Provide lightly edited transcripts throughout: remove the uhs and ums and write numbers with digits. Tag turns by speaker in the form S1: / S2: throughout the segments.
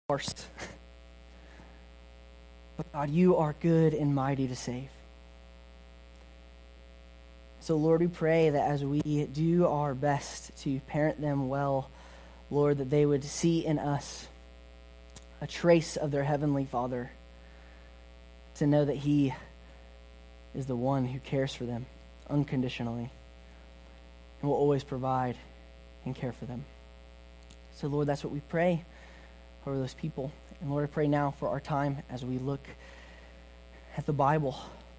S1: worst. But God, you are good and mighty to save. So Lord, we pray that as we do our best to parent them well, Lord, that they would see in us a trace of their Heavenly Father, to know that He is the one who cares for them unconditionally and will always provide and care for them. So Lord, that's what we pray over those people. And Lord, I pray now for our time as we look at the Bible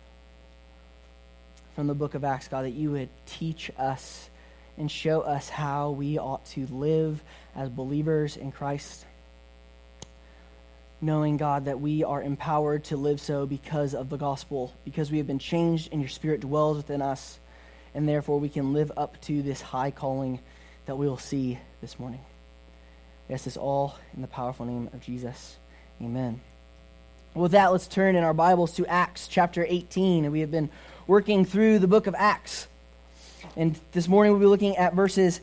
S1: from the book of Acts, God, that you would teach us and show us how we ought to live as believers in Christ, knowing, God, that we are empowered to live so because of the gospel, because we have been changed and your Spirit dwells within us, and therefore we can live up to this high calling that we will see this morning. We ask this all in the powerful name of Jesus. Amen. With that, let's turn in our Bibles to Acts chapter 18. And we have been working through the book of Acts. And this morning we'll be looking at verses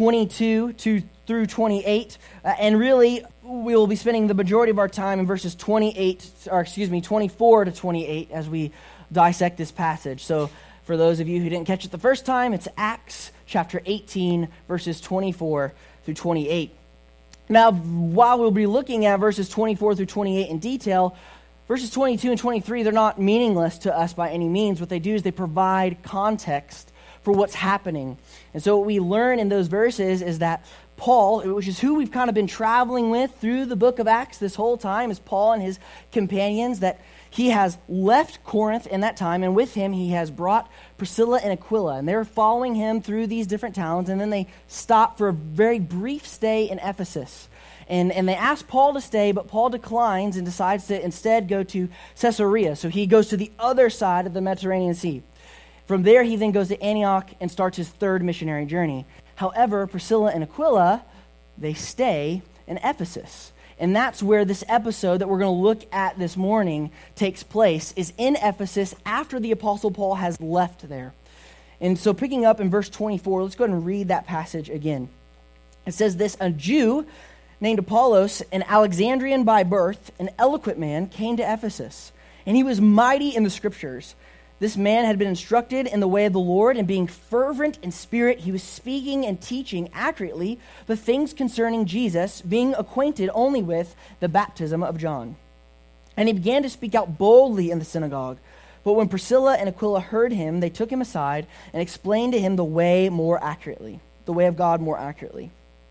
S1: 22 through 28. And really, we will be spending the majority of our time in verses 24 to 28 as we dissect this passage. So for those of you who didn't catch it the first time, it's Acts chapter 18, verses 24 through 28. Now, while we'll be looking at verses 24 through 28 in detail, verses 22 and 23, they're not meaningless to us by any means. What they do is they provide context for what's happening. And so what we learn in those verses is that Paul, which is who we've kind of been traveling with through the book of Acts this whole time, is Paul and his companions, that he has left Corinth in that time, and with him he has brought Priscilla and Aquila, and they're following him through these different towns, and then they stop for a very brief stay in Ephesus. And they ask Paul to stay, but Paul declines and decides to instead go to Caesarea. So he goes to the other side of the Mediterranean Sea. From there, he then goes to Antioch and starts his third missionary journey. However, Priscilla and Aquila, they stay in Ephesus. And that's where this episode that we're going to look at this morning takes place, is in Ephesus after the Apostle Paul has left there. And so picking up in verse 24, let's go ahead and read that passage again. It says this: a Jew named Apollos, an Alexandrian by birth, an eloquent man, came to Ephesus, and he was mighty in the Scriptures. This man had been instructed in the way of the Lord, and being fervent in spirit, he was speaking and teaching accurately the things concerning Jesus, being acquainted only with the baptism of John. And he began to speak out boldly in the synagogue. But when Priscilla and Aquila heard him, they took him aside and explained to him the way of God more accurately.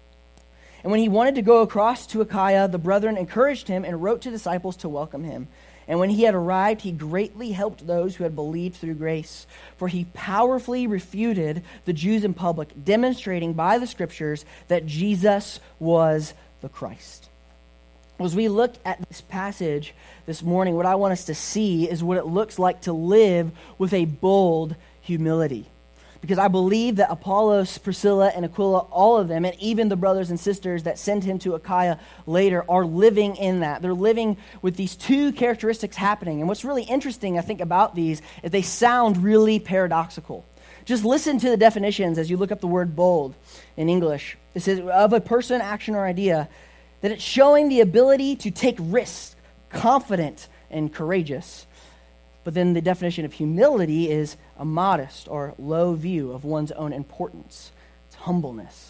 S1: And when he wanted to go across to Achaia, the brethren encouraged him and wrote to disciples to welcome him. And when he had arrived, he greatly helped those who had believed through grace. For he powerfully refuted the Jews in public, demonstrating by the Scriptures that Jesus was the Christ. As we look at this passage this morning, what I want us to see is what it looks like to live with a bold humility. Because I believe that Apollos, Priscilla, and Aquila, all of them, and even the brothers and sisters that sent him to Achaia later, are living in that. They're living with these two characteristics happening. And what's really interesting, I think, about these is they sound really paradoxical. Just listen to the definitions as you look up the word bold in English. It says, of a person, action, or idea, that it's showing the ability to take risks, confident and courageous. But then the definition of humility is a modest or low view of one's own importance. It's humbleness.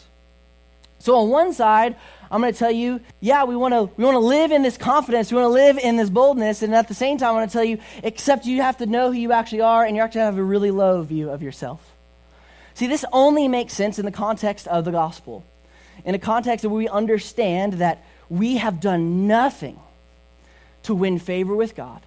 S1: So on one side, I'm going to tell you, yeah, we want to live in this confidence, we want to live in this boldness, and at the same time, I want to tell you, except you have to know who you actually are, and you actually have a really low view of yourself. See, this only makes sense in the context of the gospel, in a context where we understand that we have done nothing to win favor with God,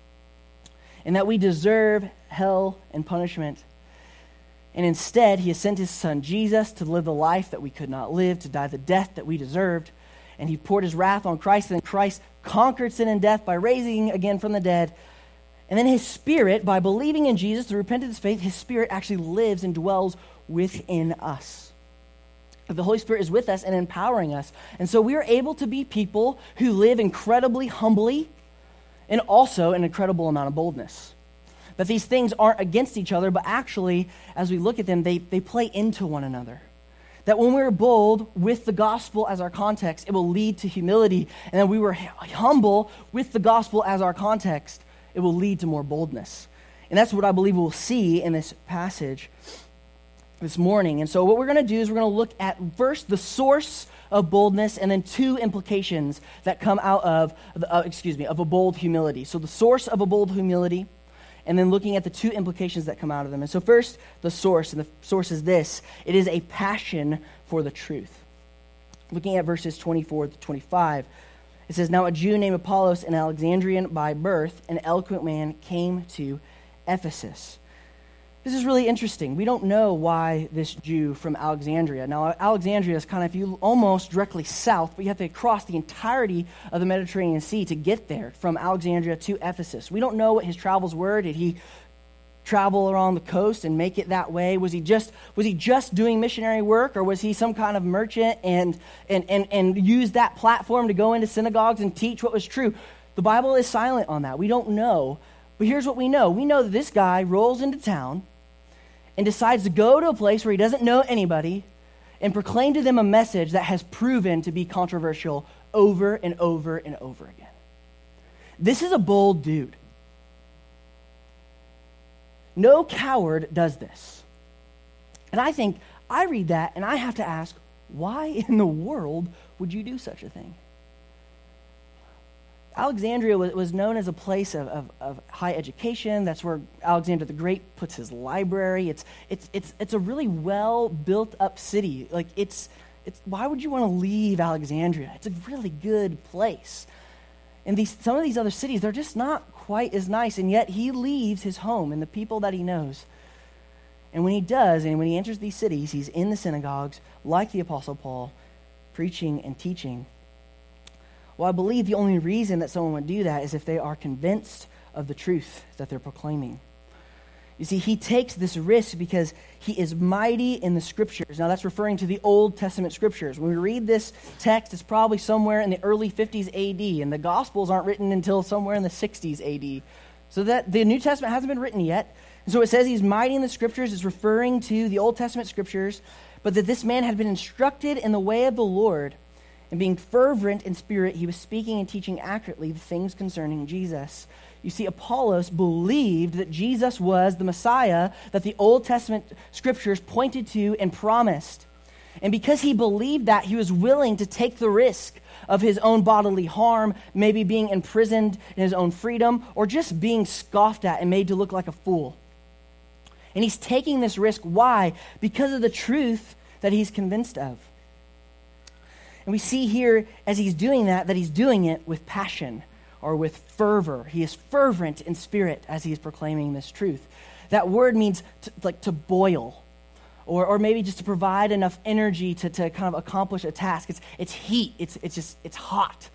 S1: and that we deserve hell and punishment. And instead, he has sent his son Jesus to live the life that we could not live, to die the death that we deserved. And he poured his wrath on Christ, and then Christ conquered sin and death by raising again from the dead. And then his Spirit, by believing in Jesus through repentance faith, his Spirit actually lives and dwells within us. The Holy Spirit is with us and empowering us. And so we are able to be people who live incredibly humbly, and also an incredible amount of boldness. That these things aren't against each other, but actually, as we look at them, they play into one another. That when we're bold with the gospel as our context, it will lead to humility. And then we were humble with the gospel as our context, it will lead to more boldness. And that's what I believe we'll see in this passage this morning. And so what we're going to do is we're going to look at first the source of boldness and then two implications that come out of a bold humility. So the source of a bold humility, and then looking at the two implications that come out of them. And so first, the source, and the source is this. It is a passion for the truth. Looking at verses 24 to 25, it says, "Now a Jew named Apollos, an Alexandrian by birth, an eloquent man, came to Ephesus." This is really interesting. We don't know why this Jew from Alexandria. Now, Alexandria is kind of, if you almost directly south, but you have to cross the entirety of the Mediterranean Sea to get there from Alexandria to Ephesus. We don't know what his travels were. Did he travel around the coast and make it that way? Was he just doing missionary work, or was he some kind of merchant and used that platform to go into synagogues and teach what was true? The Bible is silent on that. We don't know. But here's what we know. We know that this guy rolls into town and decides to go to a place where he doesn't know anybody and proclaim to them a message that has proven to be controversial over and over and over again. This is a bold dude. No coward does this. And I read that and I have to ask, why in the world would you do such a thing? Alexandria was known as a place of high education. That's where Alexander the Great puts his library. It's a really well built up city. Like it's why would you want to leave Alexandria? It's a really good place. And some of these other cities, they're just not quite as nice. And yet he leaves his home and the people that he knows. And when he does, and when he enters these cities, he's in the synagogues like the Apostle Paul, preaching and teaching. Well, I believe the only reason that someone would do that is if they are convinced of the truth that they're proclaiming. You see, he takes this risk because he is mighty in the Scriptures. Now, that's referring to the Old Testament Scriptures. When we read this text, it's probably somewhere in the early 50s AD, and the Gospels aren't written until somewhere in the 60s AD. So that the New Testament hasn't been written yet. And so it says he's mighty in the Scriptures. It's referring to the Old Testament Scriptures, but that this man had been instructed in the way of the Lord. And being fervent in spirit, he was speaking and teaching accurately the things concerning Jesus. You see, Apollos believed that Jesus was the Messiah that the Old Testament Scriptures pointed to and promised. And because he believed that, he was willing to take the risk of his own bodily harm, maybe being imprisoned in his own freedom, or just being scoffed at and made to look like a fool. And he's taking this risk. Why? Because of the truth that he's convinced of. And we see here, as he's doing that he's doing it with passion or with fervor. He is fervent in spirit as he is proclaiming this truth. That word means to boil, or maybe just to provide enough energy to kind of accomplish a task. It's heat. It's hot.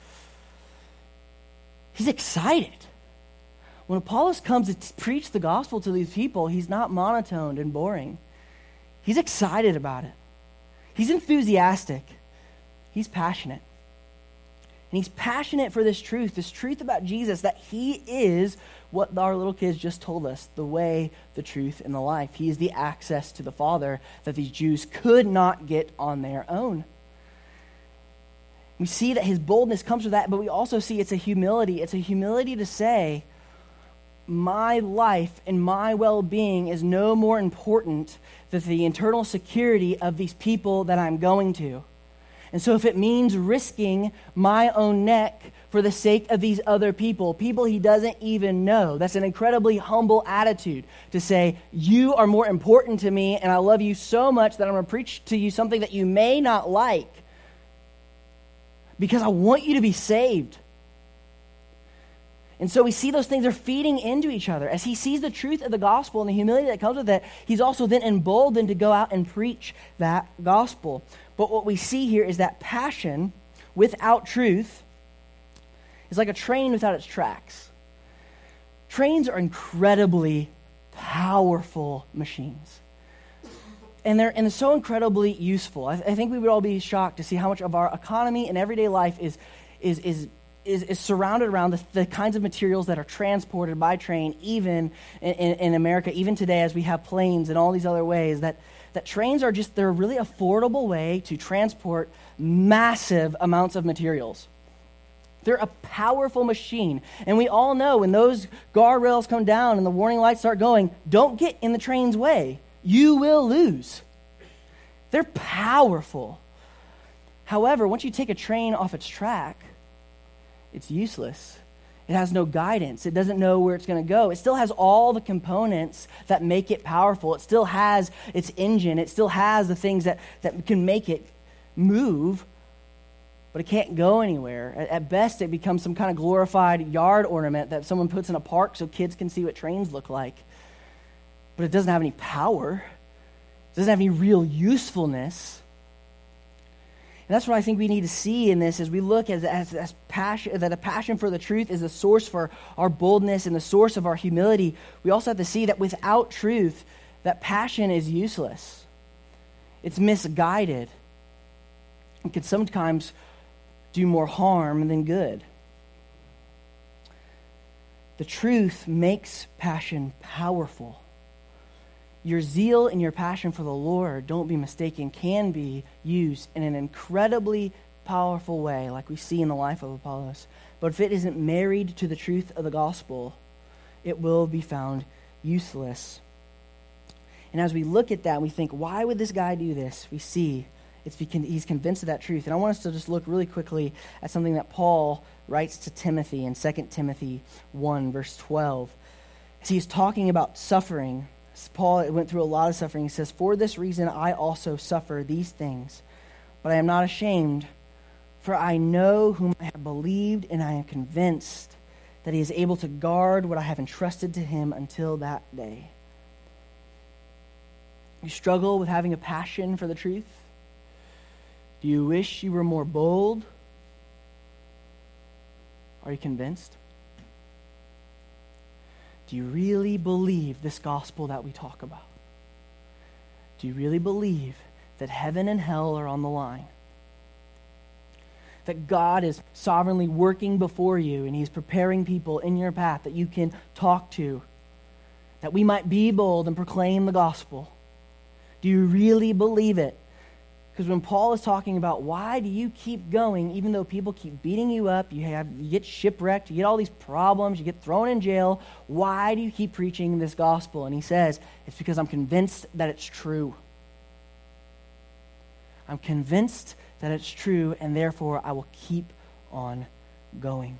S1: He's excited. When Apollos comes to preach the gospel to these people, he's not monotone and boring. He's excited about it. He's enthusiastic. He's passionate. And he's passionate for this truth about Jesus, that he is what our little kids just told us, the way, the truth, and the life. He is the access to the Father that these Jews could not get on their own. We see that his boldness comes from that, but we also see it's a humility. It's a humility to say, my life and my well-being is no more important than the internal security of these people that I'm going to. And so if it means risking my own neck for the sake of these other people he doesn't even know, that's an incredibly humble attitude to say, you are more important to me and I love you so much that I'm going to preach to you something that you may not like because I want you to be saved. And so we see those things are feeding into each other. As he sees the truth of the gospel and the humility that comes with it, he's also then emboldened to go out and preach that gospel. But what we see here is that passion without truth is like a train without its tracks. Trains are incredibly powerful machines. And they're so incredibly useful. I think we would all be shocked to see how much of our economy and everyday life is is surrounded around the kinds of materials that are transported by train, even in America, even today as we have planes and all these other ways, that trains are they're a really affordable way to transport massive amounts of materials. They're a powerful machine. And we all know when those guardrails come down and the warning lights start going, don't get in the train's way. You will lose. They're powerful. However, once you take a train off its track, it's useless. It has no guidance. It doesn't know where it's going to go. It still has all the components that make it powerful. It still has its engine. It still has the things that can make it move, but it can't go anywhere. At best, it becomes some kind of glorified yard ornament that someone puts in a park so kids can see what trains look like. But it doesn't have any power. It doesn't have any real usefulness. And that's what I think we need to see in this as we look as passion, that a passion for the truth is the source for our boldness and the source of our humility. We also have to see that without truth, that passion is useless. It's misguided. It can sometimes do more harm than good. The truth makes passion powerful. Your zeal and your passion for the Lord, don't be mistaken, can be used in an incredibly powerful way, like we see in the life of Apollos. But if it isn't married to the truth of the gospel, it will be found useless. And as we look at that, we think, why would this guy do this? We see it's because he's convinced of that truth. And I want us to just look really quickly at something that Paul writes to Timothy in 2 Timothy 1, verse 12. As he's talking about suffering, Paul went through a lot of suffering. He says, "For this reason I also suffer these things, but I am not ashamed, for I know whom I have believed, and I am convinced that he is able to guard what I have entrusted to him until that day." You struggle with having a passion for the truth? Do you wish you were more bold? Are you convinced? Do you really believe this gospel that we talk about? Do you really believe that heaven and hell are on the line? That God is sovereignly working before you and he's preparing people in your path that you can talk to, that we might be bold and proclaim the gospel? Do you really believe it? Because when Paul is talking about why do you keep going even though people keep beating you up, you get shipwrecked, you get all these problems, you get thrown in jail, why do you keep preaching this gospel? And he says, it's because I'm convinced that it's true. I'm convinced that it's true, and therefore I will keep on going.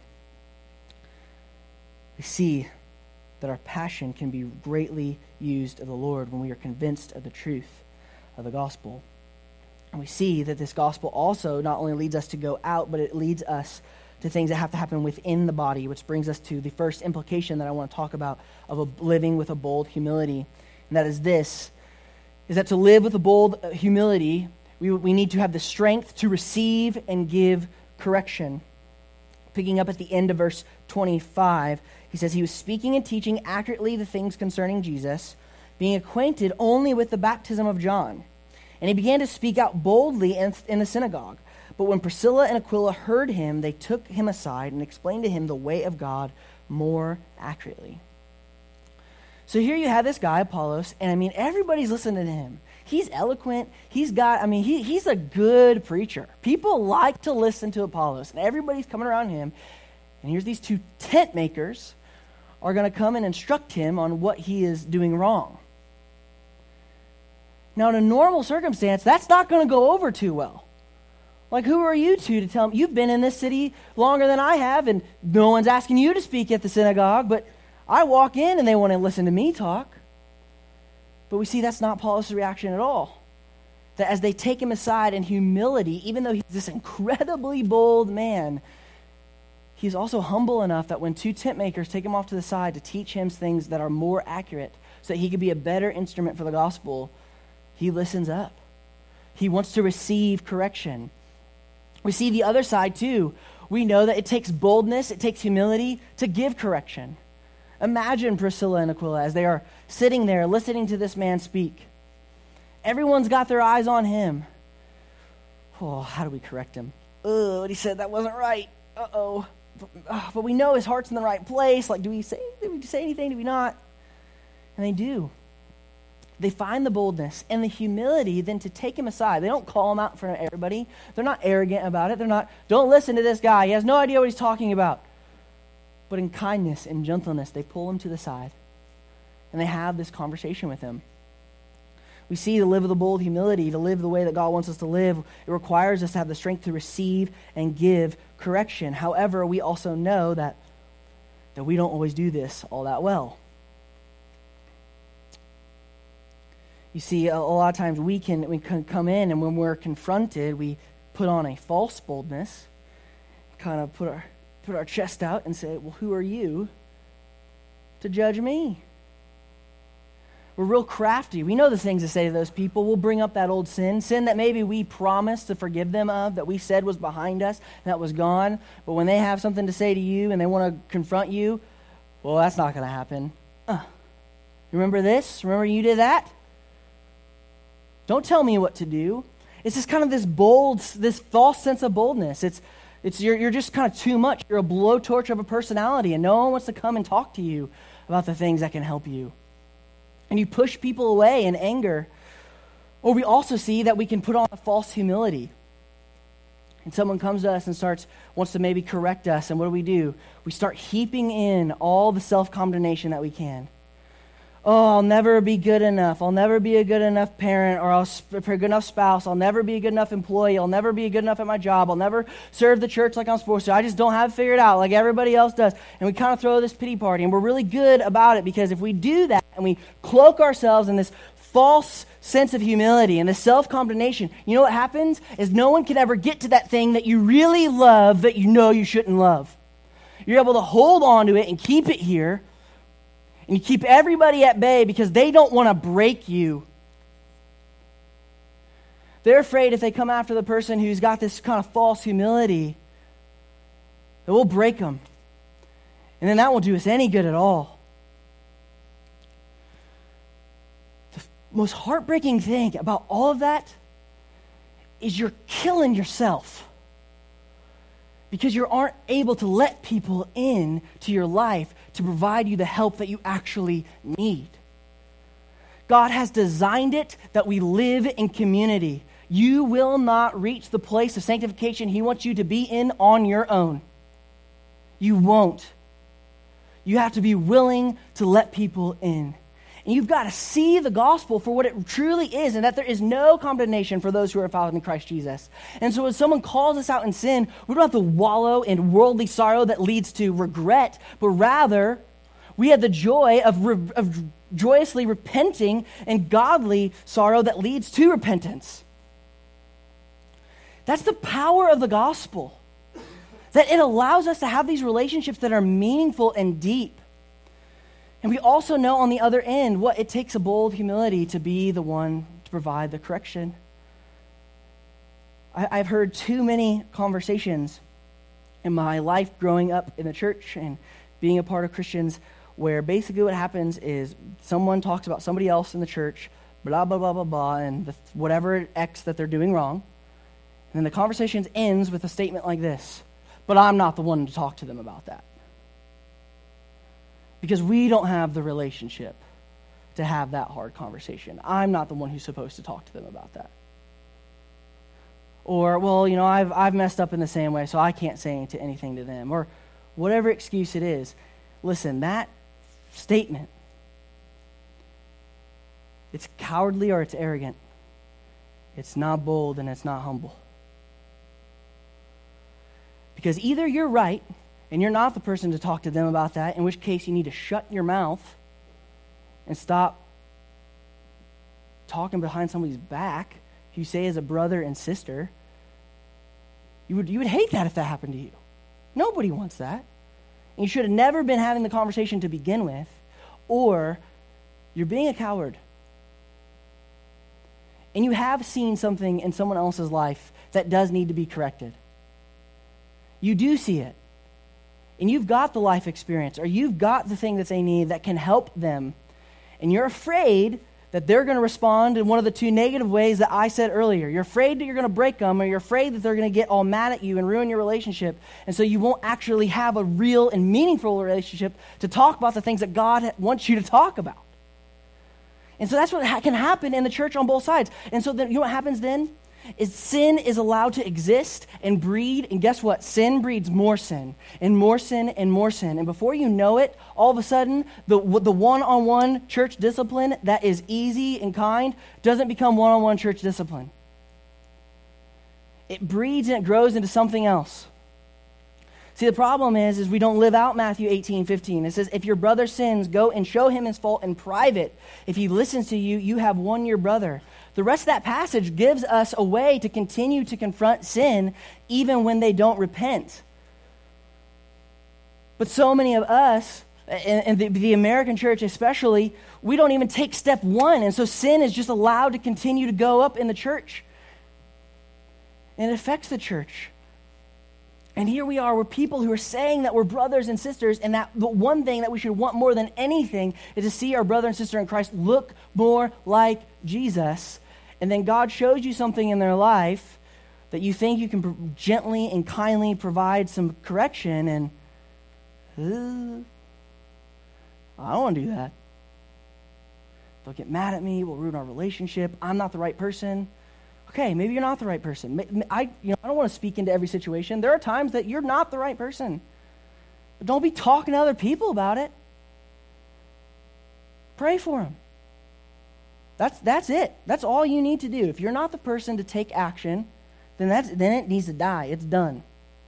S1: We see that our passion can be greatly used of the Lord when we are convinced of the truth of the gospel. And we see that this gospel also not only leads us to go out, but it leads us to things that have to happen within the body, which brings us to the first implication that I want to talk about of living with a bold humility. And that is this, is that to live with a bold humility, we need to have the strength to receive and give correction. Picking up at the end of verse 25, he says, "He was speaking and teaching accurately the things concerning Jesus, being acquainted only with the baptism of John. And he began to speak out boldly in the synagogue. But when Priscilla and Aquila heard him, they took him aside and explained to him the way of God more accurately." So here you have this guy, Apollos, and everybody's listening to him. He's eloquent. He's a good preacher. People like to listen to Apollos, and everybody's coming around him. And here's these two tent makers are going to come and instruct him on what he is doing wrong. Now, in a normal circumstance, that's not going to go over too well. Like, who are you two to tell me? You've been in this city longer than I have, and no one's asking you to speak at the synagogue, but I walk in and they want to listen to me talk. But we see that's not Paulus' reaction at all. That as they take him aside in humility, even though he's this incredibly bold man, he's also humble enough that when two tent makers take him off to the side to teach him things that are more accurate so that he could be a better instrument for the gospel, he listens up. He wants to receive correction. We see the other side too. We know that it takes boldness, it takes humility to give correction. Imagine Priscilla and Aquila as they are sitting there listening to this man speak. Everyone's got their eyes on him. Oh, how do we correct him? Oh, what he said, that wasn't right. Uh-oh. but we know his heart's in the right place. Like, do we say anything? Do we not? And they do. They find the boldness and the humility then to take him aside. They don't call him out in front of everybody. They're not arrogant about it. They're not, don't listen to this guy. He has no idea what he's talking about. But in kindness and gentleness, they pull him to the side and they have this conversation with him. We see to live with a bold humility, to live the way that God wants us to live, it requires us to have the strength to receive and give correction. However, we also know that we don't always do this all that well. You see, a lot of times we can come in, and when we're confronted, we put on a false boldness, kind of put our chest out and say, well, who are you to judge me? We're real crafty. We know the things to say to those people. We'll bring up that old sin that maybe we promised to forgive them of, that we said was behind us, and that was gone. But when they have something to say to you and they want to confront you, well, that's not going to happen. Remember this? Remember you did that? Don't tell me what to do. It's just kind of this false sense of boldness. You're just kind of too much. You're a blowtorch of a personality, and no one wants to come and talk to you about the things that can help you. And you push people away in anger. Or we also see that we can put on a false humility. And someone comes to us and wants to maybe correct us, and what do? We start heaping in all the self-condemnation that we can. Oh, I'll never be good enough. I'll never be a good enough parent, or I'll be a good enough spouse. I'll never be a good enough employee. I'll never be good enough at my job. I'll never serve the church like I'm supposed to. I just don't have it figured out like everybody else does. And we kind of throw this pity party, and we're really good about it, because if we do that and we cloak ourselves in this false sense of humility and this self-condemnation, you know what happens is no one can ever get to that thing that you really love that you know you shouldn't love. You're able to hold on to it and keep it here. And you keep everybody at bay because they don't want to break you. They're afraid if they come after the person who's got this kind of false humility, that we'll break them. And then that won't do us any good at all. The most heartbreaking thing about all of that is you're killing yourself. Because you aren't able to let people in to your life to provide you the help that you actually need. God has designed it that we live in community. You will not reach the place of sanctification He wants you to be in on your own. You won't. You have to be willing to let people in. And you've got to see the gospel for what it truly is, and that there is no condemnation for those who are found in Christ Jesus. And so when someone calls us out in sin, we don't have to wallow in worldly sorrow that leads to regret, but rather we have the joy of joyously repenting and godly sorrow that leads to repentance. That's the power of the gospel, that it allows us to have these relationships that are meaningful and deep. And we also know on the other end what it takes a bold humility to be the one to provide the correction. I've heard too many conversations in my life growing up in the church and being a part of Christians where basically what happens is someone talks about somebody else in the church, blah, blah, blah, blah, blah, and whatever X that they're doing wrong. And then the conversation ends with a statement like this, but I'm not the one to talk to them about that. Because we don't have the relationship to have that hard conversation. I'm not the one who's supposed to talk to them about that. Or, well, you know, I've messed up in the same way, so I can't say anything to them. Or whatever excuse it is. Listen, that statement, it's cowardly or it's arrogant. It's not bold and it's not humble. Because either you're right, and you're not the person to talk to them about that, in which case you need to shut your mouth and stop talking behind somebody's back who you say is a brother and sister. You would hate that if that happened to you. Nobody wants that. And you should have never been having the conversation to begin with, or you're being a coward. And you have seen something in someone else's life that does need to be corrected. You do see it. And you've got the life experience, or you've got the thing that they need that can help them. And you're afraid that they're going to respond in one of the two negative ways that I said earlier. You're afraid that you're going to break them, or you're afraid that they're going to get all mad at you and ruin your relationship, and so you won't actually have a real and meaningful relationship to talk about the things that God wants you to talk about. And so that's what can happen in the church on both sides. And so then, you know what happens then? Is sin is allowed to exist and breed, and guess what? Sin breeds more sin, and more sin, and more sin. And before you know it, all of a sudden, the one-on-one church discipline that is easy and kind doesn't become one-on-one church discipline. It breeds and it grows into something else. See, the problem is we don't live out Matthew 18:15. It says, if your brother sins, go and show him his fault in private. If he listens to you, you have won your brother. The rest of that passage gives us a way to continue to confront sin even when they don't repent. But so many of us, and the American church especially, we don't even take step one. And so sin is just allowed to continue to go up in the church. And it affects the church. And here we are, we're people who are saying that we're brothers and sisters, and that the one thing that we should want more than anything is to see our brother and sister in Christ look more like Jesus. And then God shows you something in their life that you think you can gently and kindly provide some correction, and I don't want to do that. They'll get mad at me, we'll ruin our relationship, I'm not the right person. Okay, maybe you're not the right person. I don't want to speak into every situation. There are times that you're not the right person. But don't be talking to other people about it. Pray for them. That's it. That's all you need to do. If you're not the person to take action, then it needs to die. It's done.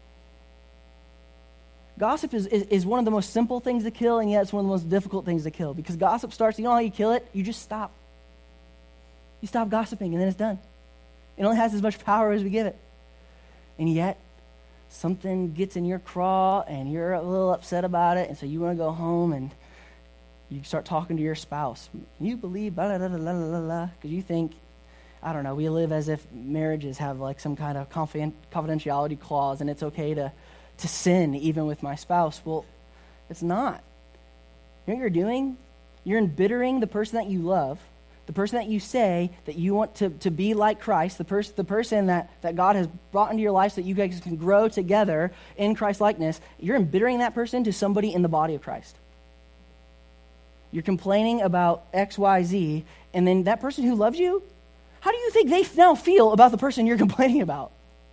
S1: Gossip is one of the most simple things to kill, and yet it's one of the most difficult things to kill. Because gossip starts, you know how you kill it? You just stop. You stop gossiping, and then it's done. It only has as much power as we give it. And yet, something gets in your craw, and you're a little upset about it, and so you want to go home, and you start talking to your spouse. You believe, blah, blah, blah, blah, blah, blah, because you think, I don't know, we live as if marriages have like some kind of confidentiality clause, and it's okay to sin even with my spouse. Well, it's not. You know what you're doing? You're embittering the person that you love, the person that you say that you want to be like Christ, the person that God has brought into your life so that you guys can grow together in Christ likeness. You're embittering that person to somebody in the body of Christ. You're complaining about X, Y, Z, and then that person who loves you, how do you think they now feel about the person you're complaining about?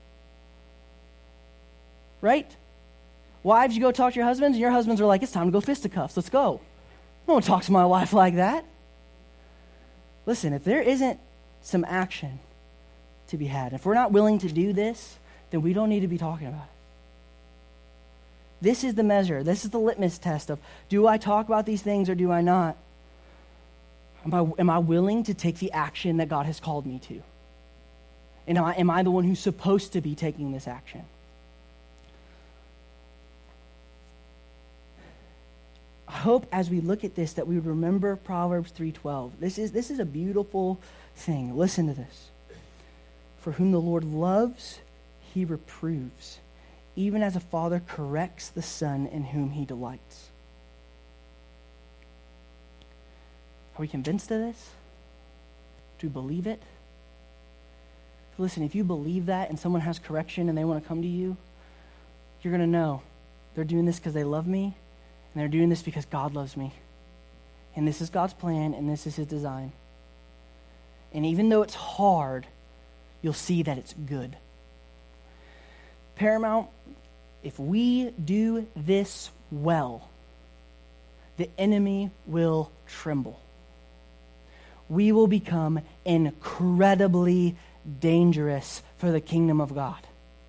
S1: Right? Wives, you go talk to your husbands, and your husbands are like, it's time to go fisticuffs. Let's go. No one talks to my wife like that. Listen, if there isn't some action to be had, if we're not willing to do this, then we don't need to be talking about it. This is the measure. This is the litmus test of, do I talk about these things or do I not? Am I willing to take the action that God has called me to? And am I the one who's supposed to be taking this action? I hope as we look at this that we would remember Proverbs 3:12. This is a beautiful thing. Listen to this. For whom the Lord loves, he reproves, even as a father corrects the son in whom he delights. Are we convinced of this? Do we believe it? Listen, if you believe that and someone has correction and they want to come to you, you're going to know they're doing this because they love me, and they're doing this because God loves me. And this is God's plan, and this is his design. And even though it's hard, you'll see that it's good. Paramount, if we do this well, the enemy will tremble. We will become incredibly dangerous for the kingdom of God.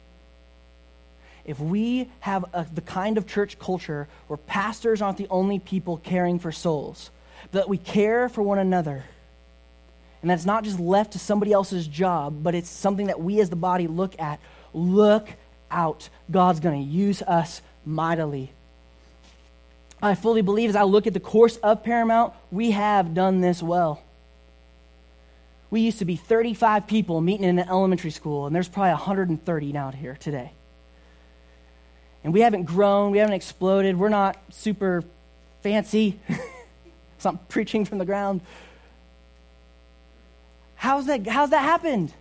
S1: If we have the kind of church culture where pastors aren't the only people caring for souls, but that we care for one another, and that's not just left to somebody else's job, but it's something that we as the body look at, look out. God's going to use us mightily. I fully believe as I look at the course of Paramount, we have done this well. We used to be 35 people meeting in an elementary school, and there's probably 130 out here today. And we haven't grown, we haven't exploded, we're not super fancy. It's not preaching from the ground. How's that happened?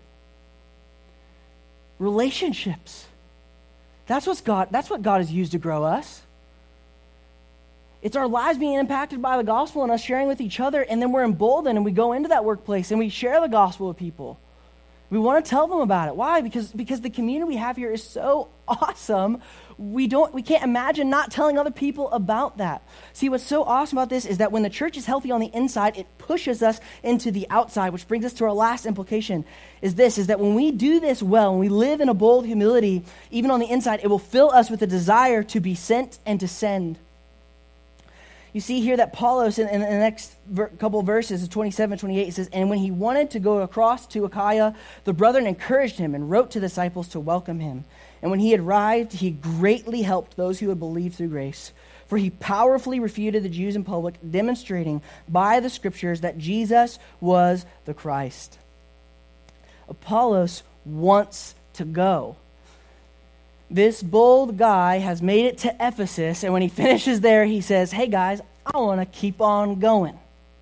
S1: Relationships. That's what God has used to grow us. It's our lives being impacted by the gospel and us sharing with each other, and then we're emboldened and we go into that workplace and we share the gospel with people. We want to tell them about it. Why? Because the community we have here is so awesome. We can't imagine not telling other people about that. See, what's so awesome about this is that when the church is healthy on the inside, it pushes us into the outside, which brings us to our last implication, is that when we do this well, when we live in a bold humility, even on the inside, it will fill us with a desire to be sent and to send. You see here that Apollos, in the next couple of verses, 27 and 28, it says, "And when he wanted to go across to Achaia, the brethren encouraged him and wrote to the disciples to welcome him. And when he had arrived, he greatly helped those who had believed through grace. For he powerfully refuted the Jews in public, demonstrating by the scriptures that Jesus was the Christ." Apollos wants to go. This bold guy has made it to Ephesus, and when he finishes there, he says, "Hey guys, I want to keep on going."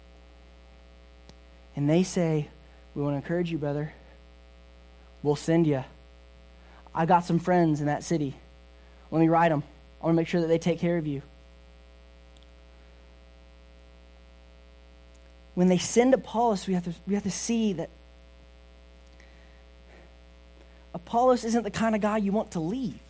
S1: And they say, "We want to encourage you, brother. We'll send you. I got some friends in that city. Let me write them. I want to make sure that they take care of you." When they send Apollos, we have to see that Apollos isn't the kind of guy you want to leave.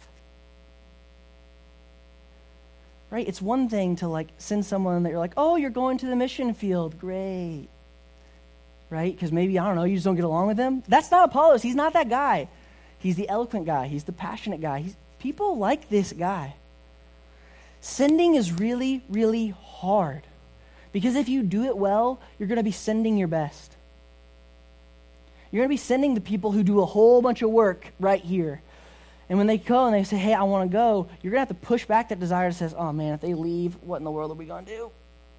S1: Right? It's one thing to send someone that you're like, "Oh, you're going to the mission field. Great." Right? Because maybe, I don't know, you just don't get along with them. That's not Apollos. He's not that guy. He's the eloquent guy. He's the passionate guy. People like this guy. Sending is really, really hard. Because if you do it well, you're going to be sending your best. You're going to be sending the people who do a whole bunch of work right here. And when they go and they say, "Hey, I want to go," you're going to have to push back that desire that says, "Oh man, if they leave, what in the world are we going to do?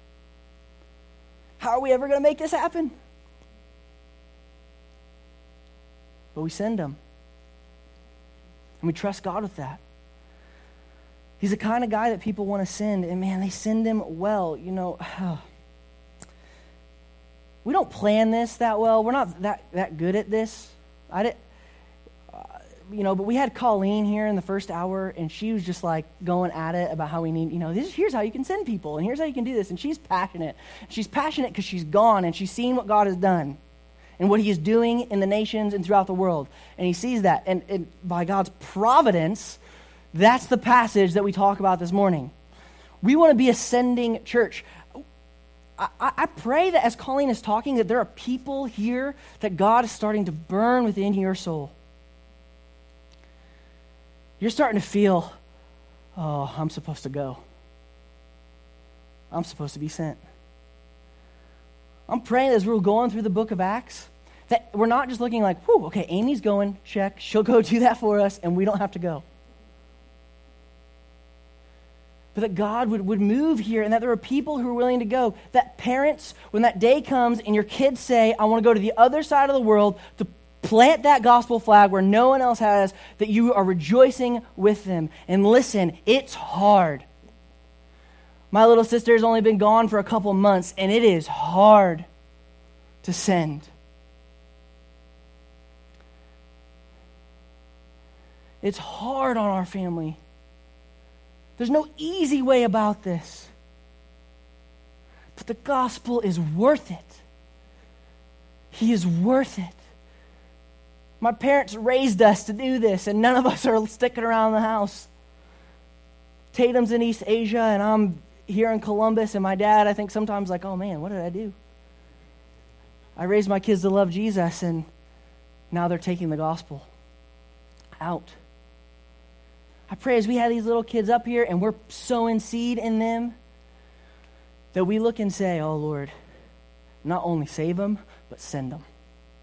S1: How are we ever going to make this happen?" But we send them. And we trust God with that. He's the kind of guy that people want to send, and man, they send him well. We don't plan this that well. We're not that good at this. But we had Colleen here in the first hour, and she was just going at it about how we need, here's how you can send people, and here's how you can do this. And she's passionate. She's passionate because she's gone, and she's seen what God has done and what he is doing in the nations and throughout the world. And he sees that. And by God's providence, that's the passage that we talk about this morning. We want to be a sending church. I pray that as Colleen is talking, that there are people here that God is starting to burn within your soul. You're starting to feel, "Oh, I'm supposed to go. I'm supposed to be sent." I'm praying as we're going through the book of Acts, that we're not just looking like, "Whew, okay, Amy's going, check. She'll go do that for us, and we don't have to go." But that God would move here, and that there are people who are willing to go. That parents, when that day comes and your kids say, "I want to go to the other side of the world to plant that gospel flag where no one else has," that you are rejoicing with them. And listen, it's hard. My little sister has only been gone for a couple months, and it is hard to send. It's hard on our family. There's no easy way about this. But the gospel is worth it. He is worth it. My parents raised us to do this, and none of us are sticking around the house. Tatum's in East Asia, and I'm here in Columbus, and my dad, I think sometimes "Oh man, what did I do? I raised my kids to love Jesus, and now they're taking the gospel out." I pray as we have these little kids up here and we're sowing seed in them, that we look and say, "Oh Lord, not only save them, but send them."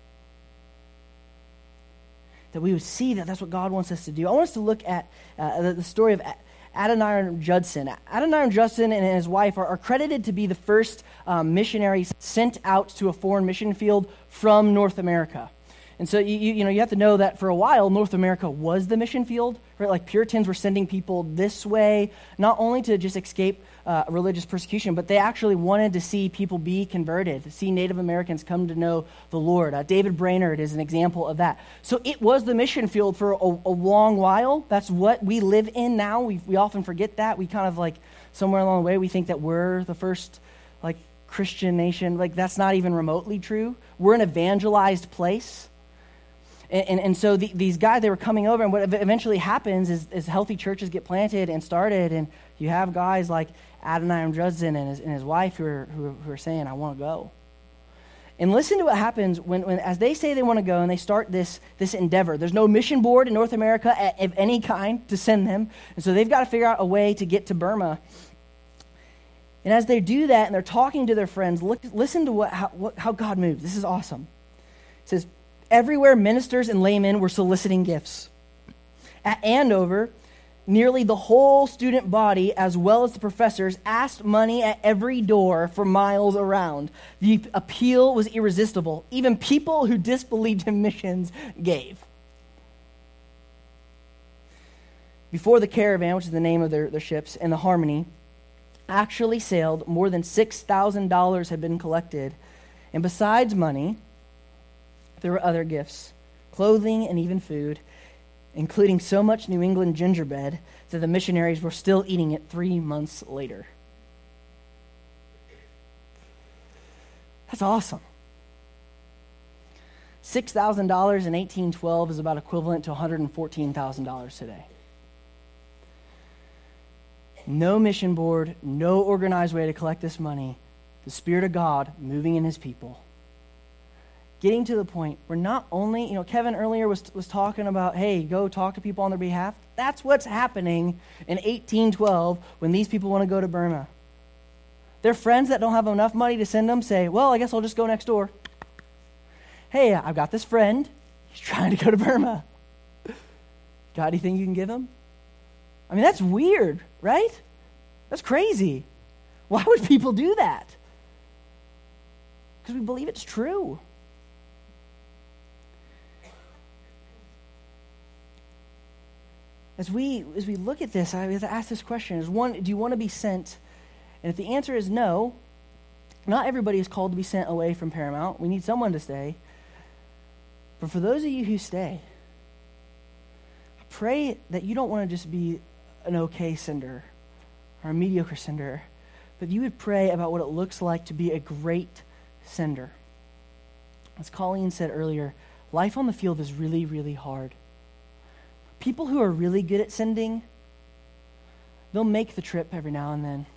S1: That we would see that that's what God wants us to do. I want us to look at the story of Adoniram Judson. Adoniram Judson and his wife are credited to be the first missionaries sent out to a foreign mission field from North America. And so you have to know that for a while, North America was the mission field, right? Like Puritans were sending people this way, not only to just escape religious persecution, but they actually wanted to see people be converted, to see Native Americans come to know the Lord. David Brainerd is an example of that. So it was the mission field for a long while. That's what we live in now. We often forget that. We kind of like, somewhere along the way, we think that we're the first like Christian nation. Like that's not even remotely true. We're an evangelized place. And so these guys, they were coming over, and what eventually happens is healthy churches get planted and started, and you have guys like Adoniram Judson and his wife who are saying, I want to go. And listen to what happens when as they say they want to go and they start this endeavor. There's no mission board in North America of any kind to send them, and so they've got to figure out a way to get to Burma. And as they do that and they're talking to their friends, listen to how God moves. This is awesome. It says, everywhere ministers and laymen were soliciting gifts. At Andover, nearly the whole student body, as well as the professors, asked money at every door for miles around. The appeal was irresistible. Even people who disbelieved in missions gave. Before the Caravan, which is the name of their ships, and the Harmony actually sailed, more than $6,000 had been collected. And besides money, there were other gifts, clothing and even food, including so much New England gingerbread that the missionaries were still eating it 3 months later. That's awesome. $6,000 in 1812 is about equivalent to $114,000 today. No mission board, no organized way to collect this money. The Spirit of God moving in his people. Getting to the point where not only, Kevin earlier was talking about, hey, go talk to people on their behalf. That's what's happening in 1812 when these people want to go to Burma. Their friends that don't have enough money to send them say, well, I guess I'll just go next door. Hey, I've got this friend. He's trying to go to Burma. Got anything you can give him? I mean, that's weird, right? That's crazy. Why would people do that? Because we believe it's true. As we look at this, I have to ask this question. Do you want to be sent? And if the answer is no, not everybody is called to be sent away from Paramount. We need someone to stay. But for those of you who stay, I pray that you don't want to just be an okay sender or a mediocre sender, but you would pray about what it looks like to be a great sender. As Colleen said earlier, life on the field is really, really hard. People who are really good at sending, they'll make the trip every now and then.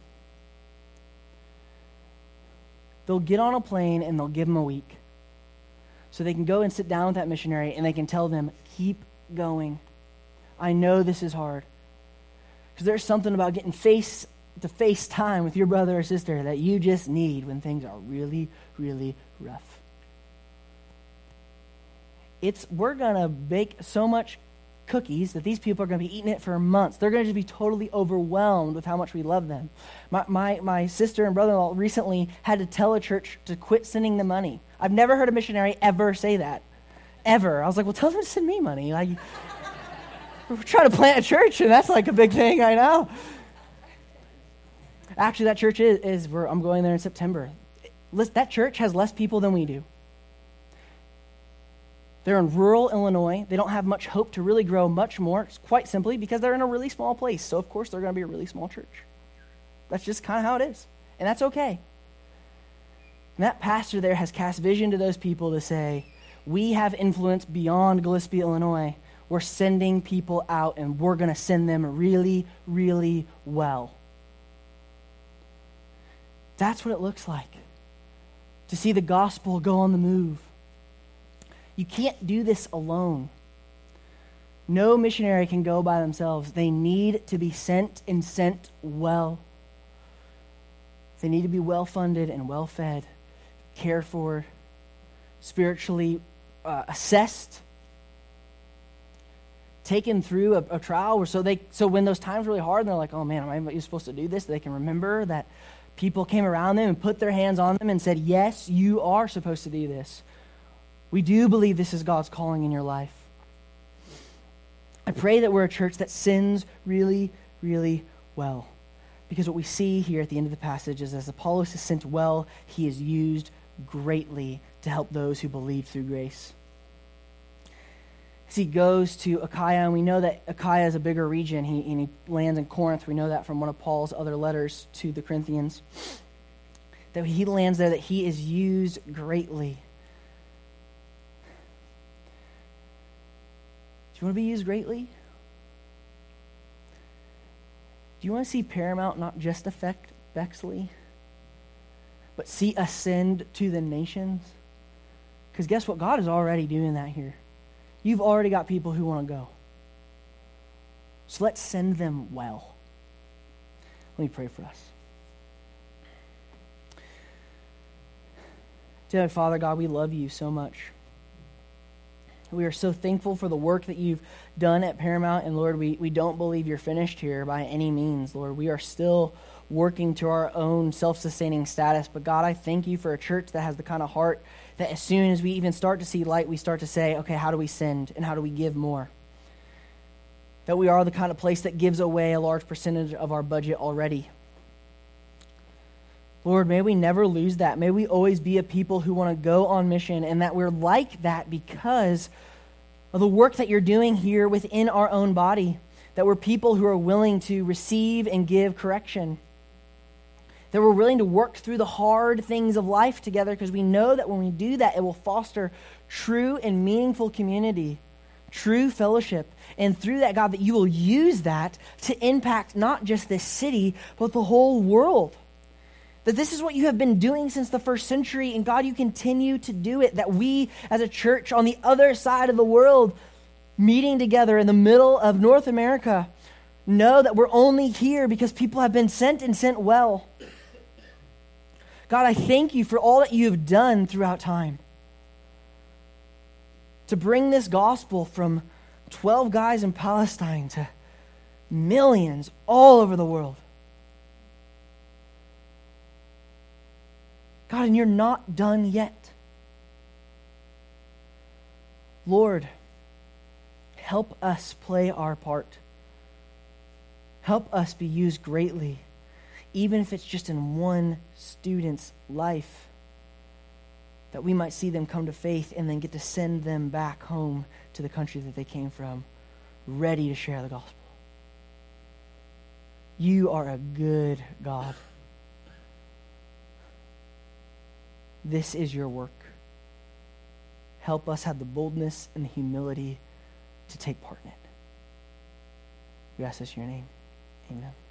S1: They'll get on a plane and they'll give them a week so they can go and sit down with that missionary and they can tell them, keep going. I know this is hard. Because there's something about getting face-to-face time with your brother or sister that you just need when things are really, really rough. We're going to bake so much cookies that these people are going to be eating it for months. They're going to just be totally overwhelmed with how much we love them. My sister and brother-in-law recently had to tell a church to quit sending them money. I've never heard a missionary ever say that. Ever. I was like, well, tell them to send me money. We're trying to plant a church, and that's like a big thing right now. Actually, that church is where I'm going there in September. That church has less people than we do. They're in rural Illinois. They don't have much hope to really grow much more, quite simply because they're in a really small place. So, of course, they're going to be a really small church. That's just kind of how it is. And that's okay. And that pastor there has cast vision to those people to say, we have influence beyond Gillespie, Illinois. We're sending people out, and we're going to send them really, really well. That's what it looks like to see the gospel go on the move. You can't do this alone. No missionary can go by themselves. They need to be sent and sent well. They need to be well-funded and well-fed, cared for, spiritually assessed, taken through a trial, so when those times are really hard, and they're like, oh man, am I supposed to do this? They can remember that people came around them and put their hands on them and said, yes, you are supposed to do this. We do believe this is God's calling in your life. I pray that we're a church that sins really, really well. Because what we see here at the end of the passage is as Apollos is sent well, he is used greatly to help those who believe through grace. As he goes to Achaia, and we know that Achaia is a bigger region. He lands in Corinth. We know that from one of Paul's other letters to the Corinthians. That he lands there, that he is used greatly. Do you want to be used greatly? Do you want to see Paramount not just affect Bexley, but see ascend to the nations? Because guess what? God is already doing that here. You've already got people who want to go. So let's send them well. Let me pray for us. Dear Father God, we love you so much. We are so thankful for the work that you've done at Paramount. And Lord, we don't believe you're finished here by any means. Lord, we are still working to our own self-sustaining status. But God, I thank you for a church that has the kind of heart that as soon as we even start to see light, we start to say, okay, how do we send and how do we give more? That we are the kind of place that gives away a large percentage of our budget already. Lord, may we never lose that. May we always be a people who want to go on mission, and that we're like that because of the work that you're doing here within our own body. That we're people who are willing to receive and give correction. That we're willing to work through the hard things of life together because we know that when we do that, it will foster true and meaningful community, true fellowship. And through that, God, that you will use that to impact not just this city, but the whole world. That this is what you have been doing since the first century, and God, you continue to do it. That we as a church on the other side of the world, meeting together in the middle of North America, know that we're only here because people have been sent and sent well. God, I thank you for all that you have done throughout time. To bring this gospel from 12 guys in Palestine to millions all over the world. God, and you're not done yet. Lord, help us play our part. Help us be used greatly, even if it's just in one student's life, that we might see them come to faith and then get to send them back home to the country that they came from, ready to share the gospel. You are a good God. This is your work. Help us have the boldness and the humility to take part in it. We ask this in your name. Amen.